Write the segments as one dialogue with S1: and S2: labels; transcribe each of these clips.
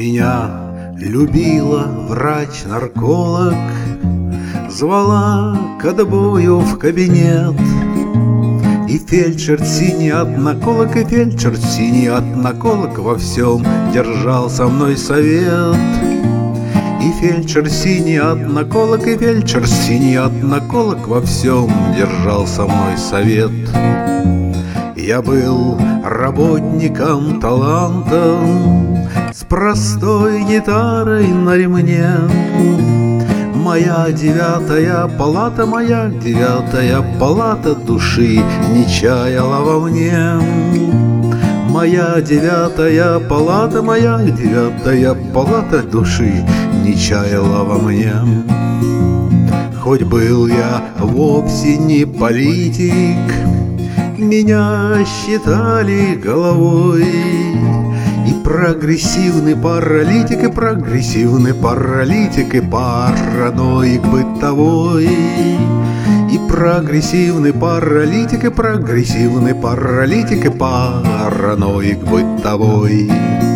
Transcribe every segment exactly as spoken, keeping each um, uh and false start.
S1: Меня любила врач-нарколог, звала к отбою в кабинет. И фельдшер синий одноколок, и фельдшер синий одноколок во всем держал со мной совет. И фельдшер синий одноколок, и фельдшер синий одноколок во всем держал со мной совет. Я был работником талантом, с простой гитарой на ремне. Моя девятая палата, моя девятая палата души не чаяла во мне. Моя девятая палата, моя девятая палата души не чаяла во мне. Хоть был я вовсе не политик, меня считали головой. И прогрессивный паралитик, и прогрессивный паралитик, и параноик бытовой. И прогрессивный паралитик, и прогрессивный паралитик, и параноик бытовой.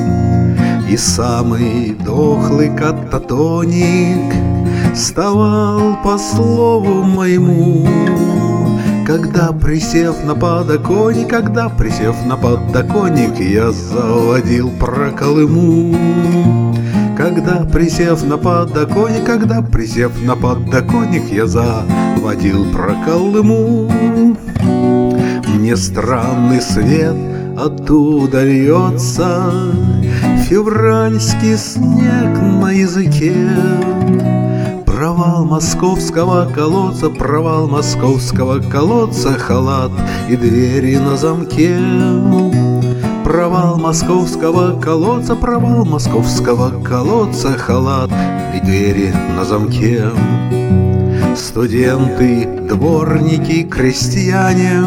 S1: И самый дохлый кататоник вставал по слову моему, когда, присев на подоконник, когда, присев на подоконник, я заводил про Колыму. Когда, присев на подоконник, когда, присев на подоконник, я заводил про Колыму. Мне странный свет оттуда льется, февральский снег на языке. Провал московского колодца, провал московского колодца, халат и двери на замке. Провал московского колодца, провал московского колодца, халат и двери на замке. Студенты, дворники, крестьяне,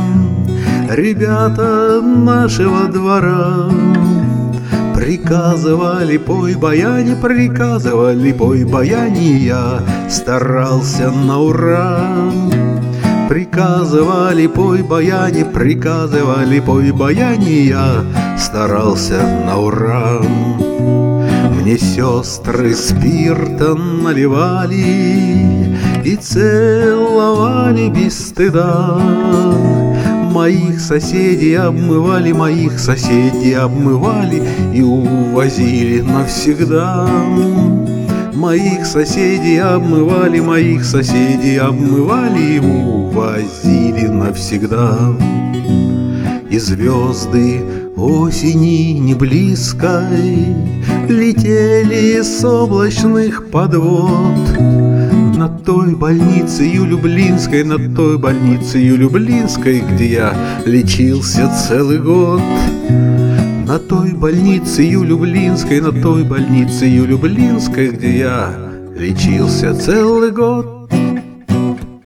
S1: ребята нашего двора приказывали пой баяне, приказывали пой баяне, я старался на ура. Приказывали пой баяне, приказывали пой баяне, я старался на ура. Мне сестры спирта наливали и целовали без стыда. Моих соседей обмывали, моих соседей обмывали и увозили навсегда. Моих соседей обмывали, моих соседей обмывали и увозили навсегда. И звезды осени не близкой летели с облачных подвод над той больницей Люблинской, над той больницей Люблинской, где я лечился целый год. На той больнице Люблинской, на той больнице Люблинской, где я лечился целый год.